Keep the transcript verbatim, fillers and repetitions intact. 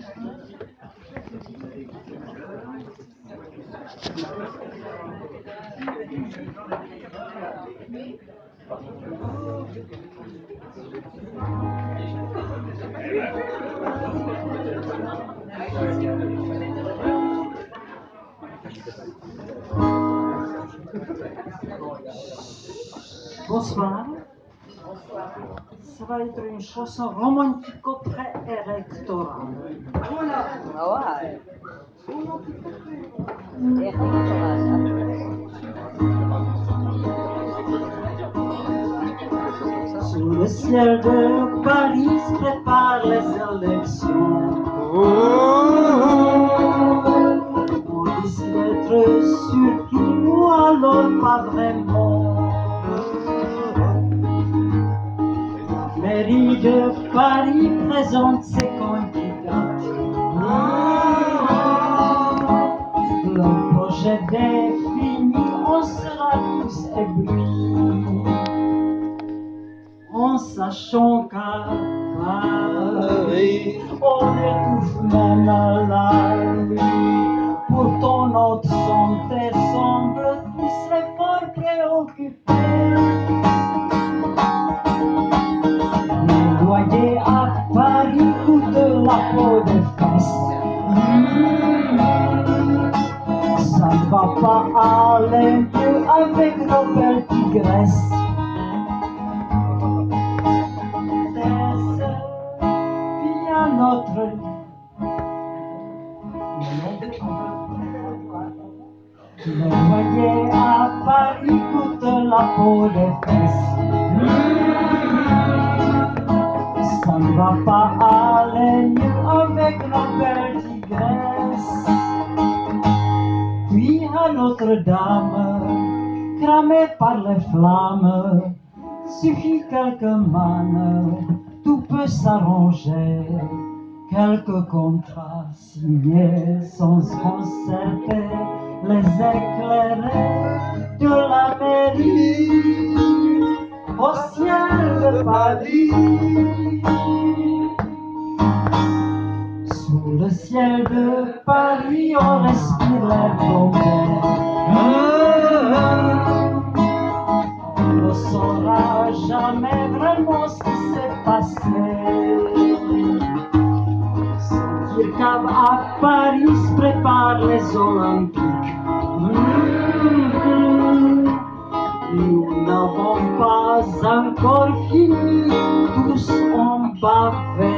Bonsoir. Ça va être une chanson romantico-pré-électorale. Voilà. Ah ouais. Électorale. Sous le ciel de Paris se préparent les élections. On décide d'être sur qui ou alors pas vraiment. La mairie de Paris présente ses candidatures. Le projet défini, on sera tous éblouis. En sachant qu'à Paris, on étouffe même la nuit. Pourtant notre santé semble tous les fort préoccupés. Les loyers à Paris coûtent la peau des fesses. Mmh. Ça ne va pas aller mieux avec nos belles digresses. Bien notre les loyers à Paris coûtent la peau des fesses. Ça ne va pas aller mieux avec nos belles digresses. Puis à Notre-Dame, cramée par les flammes, suffit quelques mannes, tout peut s'arranger. Quelques contrats signés sans concerter les éclairés de la mairie au ciel de Paris. Sous le ciel de Paris, on respire l'air plombé. On ne saura jamais vraiment ce qui s'est passé. Dire qu'à Paris se préparent les Olympiques. Mmh. Nous n'avons pas encore fini, tous en bavé.